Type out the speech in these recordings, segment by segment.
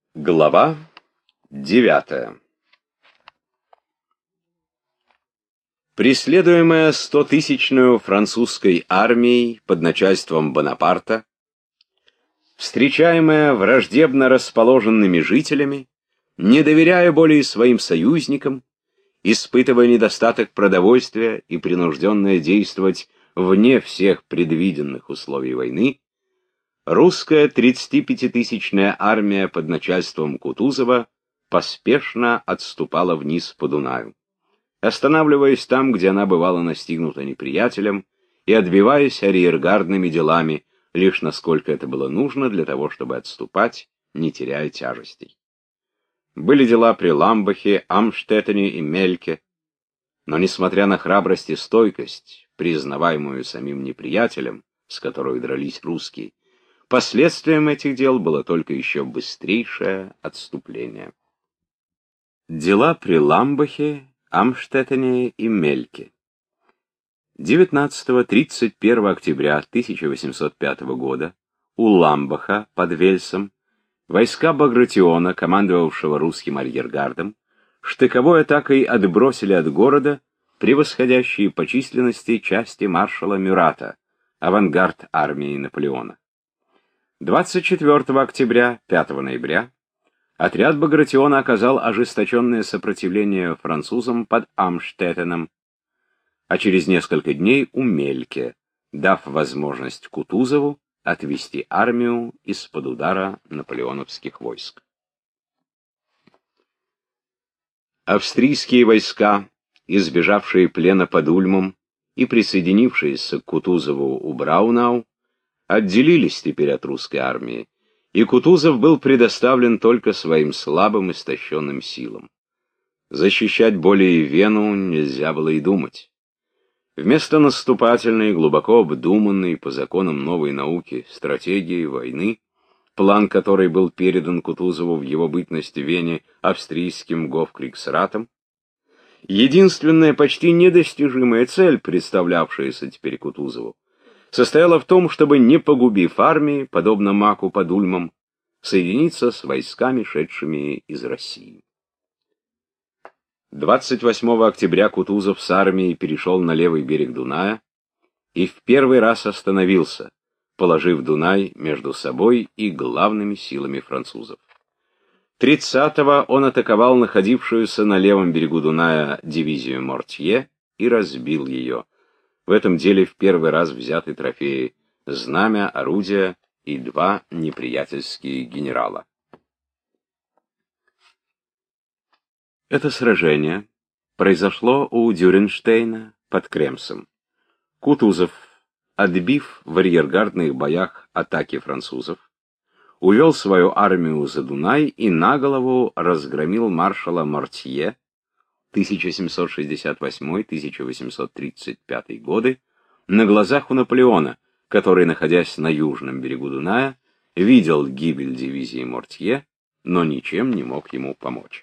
Глава 9. Преследуемая 100-тысячную французской армией под начальством Бонапарта, встречаемая враждебно расположенными жителями, не доверяя более своим союзникам, испытывая недостаток продовольствия и принужденная действовать вне всех предвиденных условий войны, русская 35-тысячная армия под начальством Кутузова поспешно отступала вниз по Дунаю, останавливаясь там, где она бывала настигнута неприятелем, и отбиваясь арьергардными делами, лишь насколько это было нужно для того, чтобы отступать, не теряя тяжестей. Были дела при Ламбахе, Амштеттене и Мельке, но, несмотря на храбрость и стойкость, признаваемую самим неприятелем, с которой дрались русские, последствием этих дел было только еще быстрейшее отступление. Дела при Ламбахе, Амштеттене и Мельке. 19-31 октября 1805 года у Ламбаха под Вельсом войска Багратиона, командовавшего русским арьергардом, штыковой атакой отбросили от города превосходящие по численности части маршала Мюрата, авангард армии Наполеона. 24 октября, 5 ноября отряд Багратиона оказал ожесточенное сопротивление французам под Амштеттеном, а через несколько дней у Мельке, дав возможность Кутузову отвести армию из-под удара наполеоновских войск. Австрийские войска, избежавшие плена под Ульмом и присоединившиеся к Кутузову у Браунау, отделились теперь от русской армии, и Кутузов был предоставлен только своим слабым истощенным силам. Защищать более Вену нельзя было и думать. Вместо наступательной, глубоко обдуманной по законам новой науки стратегии войны, план которой был передан Кутузову в его бытность в Вене австрийским гофкригсратом, единственная почти недостижимая цель, представлявшаяся теперь Кутузову, состояла в том, чтобы, не погубив армии, подобно Маку под Ульмом, соединиться с войсками, шедшими из России. 28 октября Кутузов с армией перешел на левый берег Дуная и в первый раз остановился, положив Дунай между собой и главными силами французов. 30-го он атаковал находившуюся на левом берегу Дуная дивизию Мортье и разбил ее. В этом деле в первый раз взяты трофеи — знамя, орудия и 2 неприятельские генерала. Это сражение произошло у Дюренштейна под Кремсом. Кутузов, отбив в арьергардных боях атаки французов, увел свою армию за Дунай и наголову разгромил маршала Мортье 1768-1835 годы на глазах у Наполеона, который, находясь на южном берегу Дуная, видел гибель дивизии Мортье, но ничем не мог ему помочь.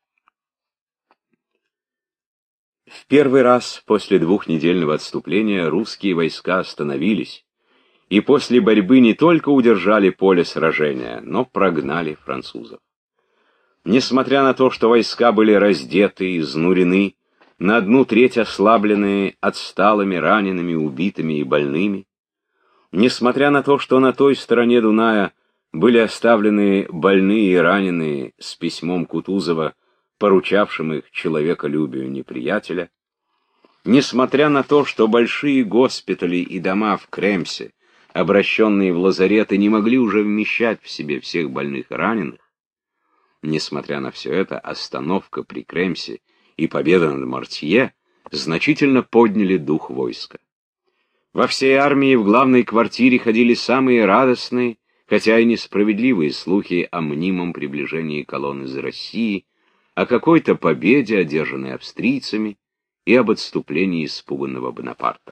В первый раз после двухнедельного отступления русские войска остановились и после борьбы не только удержали поле сражения, но прогнали французов. Несмотря на то, что войска были раздеты, изнурены, на 1/3 ослабленные отсталыми, ранеными, убитыми и больными, несмотря на то, что на той стороне Дуная были оставлены больные и раненые с письмом Кутузова, поручавшим их человеколюбию неприятеля, несмотря на то, что большие госпитали и дома в Кремсе, обращенные в лазареты, не могли уже вмещать в себе всех больных и раненых, несмотря на все это, остановка при Кремсе и победа над Мортье значительно подняли дух войска. Во всей армии в главной квартире ходили самые радостные, хотя и несправедливые слухи о мнимом приближении колонн из России, о какой-то победе, одержанной австрийцами, и об отступлении испуганного Бонапарта.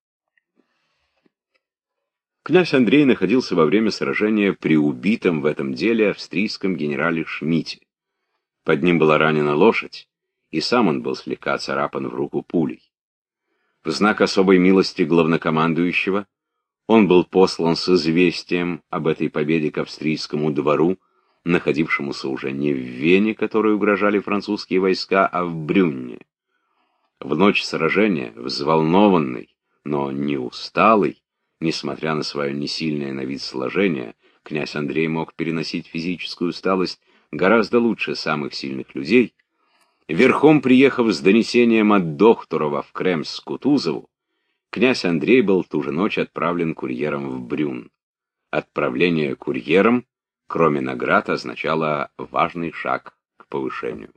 Князь Андрей находился во время сражения при убитом в этом деле австрийском генерале Шмидте. Под ним была ранена лошадь, и сам он был слегка царапан в руку пулей. В знак особой милости главнокомандующего он был послан с известием об этой победе к австрийскому двору, находившемуся уже не в Вене, которой угрожали французские войска, а в Брюнне. В ночь сражения, взволнованный, но не усталый, несмотря на свое несильное на вид сложение, князь Андрей мог переносить физическую усталость гораздо лучше самых сильных людей, верхом приехав с донесением от Дохтурова в Кремс к Кутузову, князь Андрей был ту же ночь отправлен курьером в Брюн. Отправление курьером, кроме наград, означало важный шаг к повышению.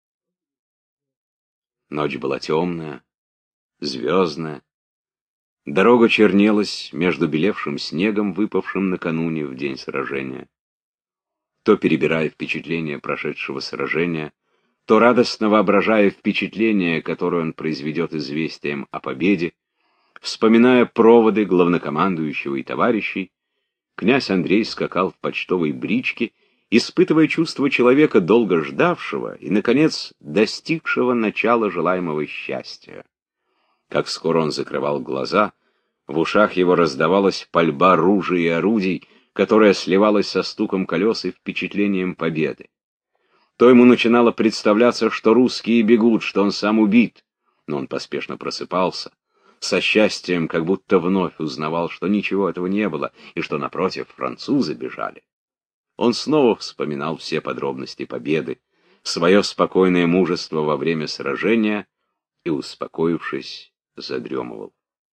Ночь была темная, звездная. Дорога чернелась между белевшим снегом, выпавшим накануне в день сражения. То перебирая впечатления прошедшего сражения, то радостно воображая впечатление, которое он произведет известием о победе, вспоминая проводы главнокомандующего и товарищей, князь Андрей скакал в почтовой бричке, испытывая чувство человека, долго ждавшего и, наконец, достигшего начала желаемого счастья. Как скоро он закрывал глаза, в ушах его раздавалась пальба ружей и орудий, которая сливалась со стуком колес и впечатлением победы. То ему начинало представляться, что русские бегут, что он сам убит, но он поспешно просыпался, со счастьем, как будто вновь узнавал, что ничего этого не было, и что, напротив, французы бежали. Он снова вспоминал все подробности победы, свое спокойное мужество во время сражения и, успокоившись, задремывал.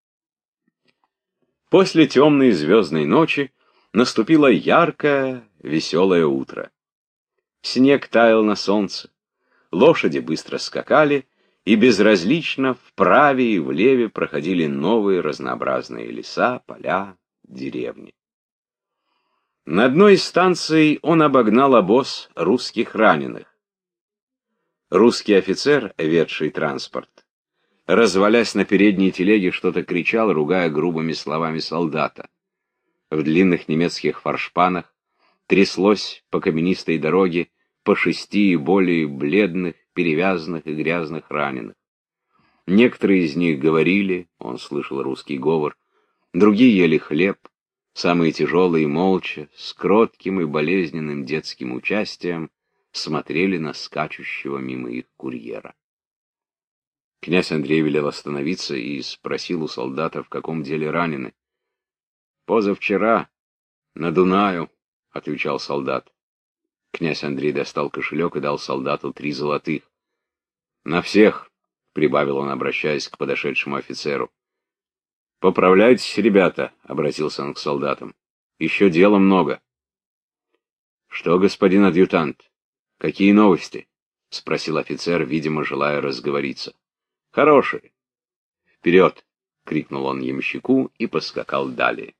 После темной звездной ночи наступило яркое, веселое утро. Снег таял на солнце, лошади быстро скакали, и безразлично вправе и влеве проходили новые разнообразные леса, поля, деревни. На одной из станций он обогнал обоз русских раненых. Русский офицер, ведший транспорт, развалясь на передней телеге, что-то кричал, ругая грубыми словами солдата. В длинных немецких форшпанах тряслось по каменистой дороге по 6 и более бледных, перевязанных и грязных раненых. Некоторые из них говорили, он слышал русский говор, другие ели хлеб, самые тяжелые молча, с кротким и болезненным детским участием, смотрели на скачущего мимо их курьера. Князь Андрей велел остановиться и спросил у солдата, в каком деле ранены. «Позавчера, на Дунаю», — отвечал солдат. Князь Андрей достал кошелек и дал солдату 3 золотых. «На всех», — прибавил он, обращаясь к подошедшему офицеру. «Поправляйтесь, ребята», — обратился он к солдатам. «Еще дела много». «Что, господин адъютант, какие новости?» — спросил офицер, видимо, желая разговориться. «Хорошие». «Вперед!» — крикнул он ямщику и поскакал далее.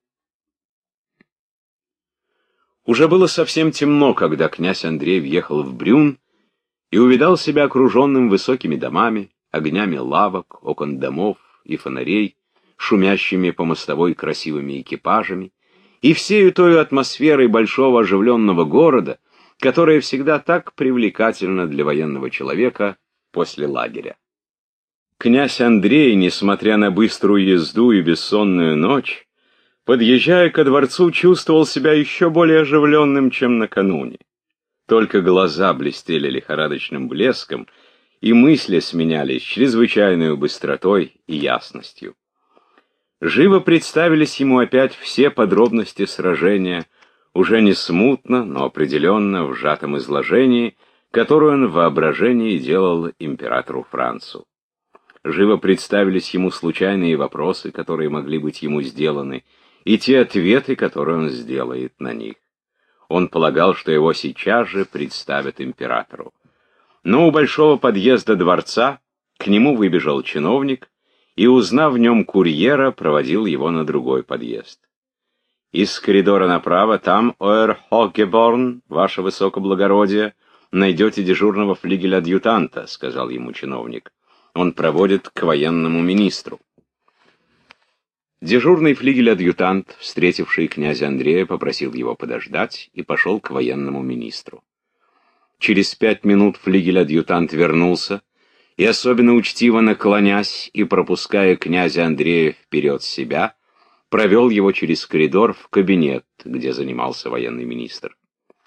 Уже было совсем темно, когда князь Андрей въехал в Брюн и увидал себя окруженным высокими домами, огнями лавок, окон домов и фонарей, шумящими по мостовой красивыми экипажами, и всею той атмосферой большого оживленного города, которая всегда так привлекательна для военного человека после лагеря. Князь Андрей, несмотря на быструю езду и бессонную ночь, подъезжая ко дворцу, чувствовал себя еще более оживленным, чем накануне. Только глаза блестели лихорадочным блеском, и мысли сменялись чрезвычайной быстротой и ясностью. Живо представились ему опять все подробности сражения, уже не смутно, но определенно в сжатом изложении, которое он в воображении делал императору Францу. Живо представились ему случайные вопросы, которые могли быть ему сделаны, и те ответы, которые он сделает на них. Он полагал, что его сейчас же представят императору. Но у большого подъезда дворца к нему выбежал чиновник и, узнав в нем курьера, проводил его на другой подъезд. Из коридора направо, там, Оэр Хоггеборн, ваше высокоблагородие, найдете дежурного флигеля-адъютанта, сказал ему чиновник. Он проводит к военному министру. Дежурный флигель-адъютант, встретивший князя Андрея, попросил его подождать и пошел к военному министру. Через 5 минут флигель-адъютант вернулся и, особенно учтиво наклонясь и пропуская князя Андрея вперед себя, провел его через коридор в кабинет, где занимался военный министр.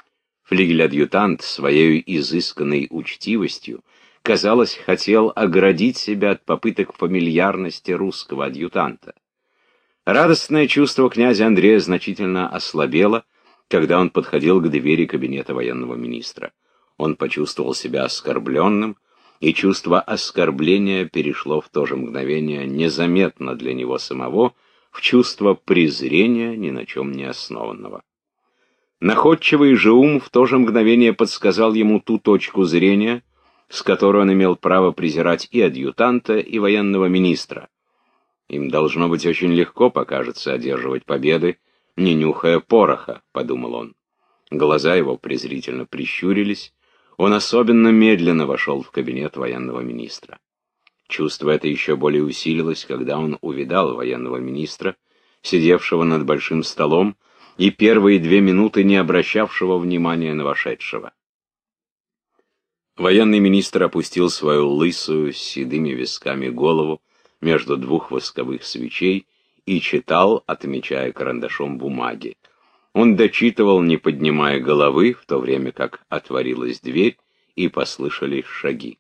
Флигель-адъютант своей изысканной учтивостью, казалось, хотел оградить себя от попыток фамильярности русского адъютанта. Радостное чувство князя Андрея значительно ослабело, когда он подходил к двери кабинета военного министра. Он почувствовал себя оскорбленным, и чувство оскорбления перешло в то же мгновение, незаметно для него самого, в чувство презрения, ни на чем не основанного. Находчивый же ум в то же мгновение подсказал ему ту точку зрения, с которой он имел право презирать и адъютанта, и военного министра. Им должно быть очень легко, покажется, одерживать победы, не нюхая пороха, — подумал он. Глаза его презрительно прищурились. Он особенно медленно вошел в кабинет военного министра. Чувство это еще более усилилось, когда он увидал военного министра, сидевшего над большим столом, и первые 2 минуты не обращавшего внимания на вошедшего. Военный министр опустил свою лысую с седыми висками голову между 2 восковых свечей и читал, отмечая карандашом бумаги. Он дочитывал, не поднимая головы, в то время как отворилась дверь и послышались шаги.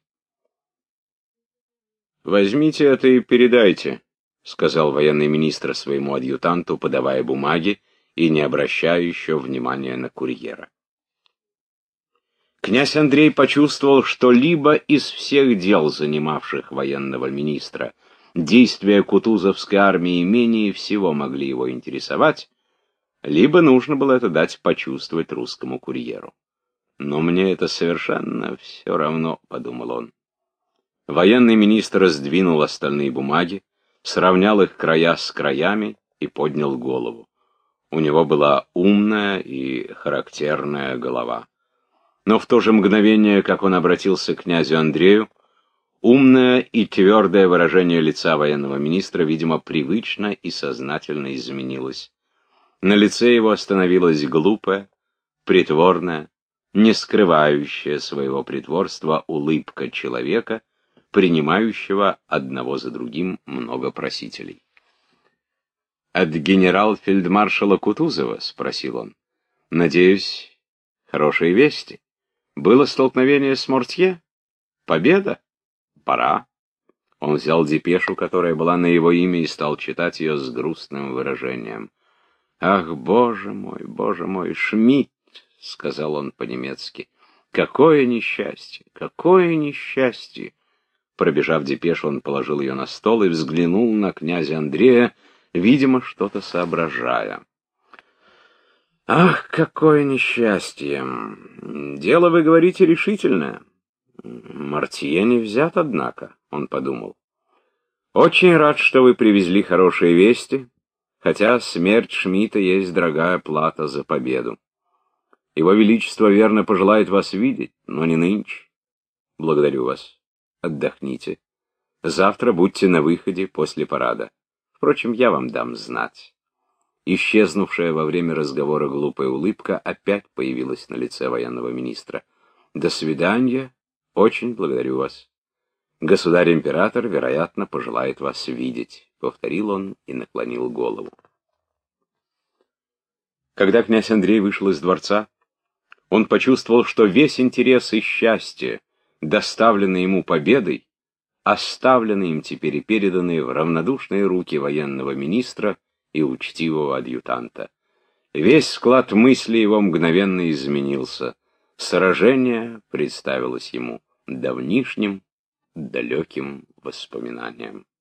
«Возьмите это и передайте», — сказал военный министр своему адъютанту, подавая бумаги и не обращая еще внимания на курьера. Князь Андрей почувствовал, что либо из всех дел, занимавших военного министра, действия Кутузовской армии менее всего могли его интересовать, либо нужно было это дать почувствовать русскому курьеру. «Но мне это совершенно все равно», — подумал он. Военный министр сдвинул остальные бумаги, сравнял их края с краями и поднял голову. У него была умная и характерная голова. Но в то же мгновение, как он обратился к князю Андрею, умное и твердое выражение лица военного министра, видимо, привычно и сознательно изменилось. На лице его остановилась глупая, притворная, не скрывающая своего притворства улыбка человека, принимающего одного за другим много просителей. «От генерал-фельдмаршала Кутузова?» — спросил он. «Надеюсь, хорошие вести. Было столкновение с Мортье? Победа? Пора». Он взял депешу, которая была на его имя, и стал читать ее с грустным выражением. «Ах, боже мой, Шмидт!» — сказал он по-немецки. «Какое несчастье! Какое несчастье!» Пробежав депешу, он положил ее на стол и взглянул на князя Андрея, видимо, что-то соображая. «Ах, какое несчастье! Дело, вы говорите, решительное. Мортье не взят, однако», — он подумал. «Очень рад, что вы привезли хорошие вести, хотя смерть Шмидта есть дорогая плата за победу. Его Величество верно пожелает вас видеть, но не нынче. Благодарю вас. Отдохните. Завтра будьте на выходе после парада. Впрочем, я вам дам знать». Исчезнувшая во время разговора глупая улыбка опять появилась на лице военного министра. «До свидания. Очень благодарю вас. Государь-император, вероятно, пожелает вас видеть», — повторил он и наклонил голову. Когда князь Андрей вышел из дворца, он почувствовал, что весь интерес и счастье, доставленные ему победой, оставлены им теперь и переданы в равнодушные руки военного министра и учтивого адъютанта. Весь склад мыслей его мгновенно изменился. Сражение представилось ему давнишним, далеким воспоминанием.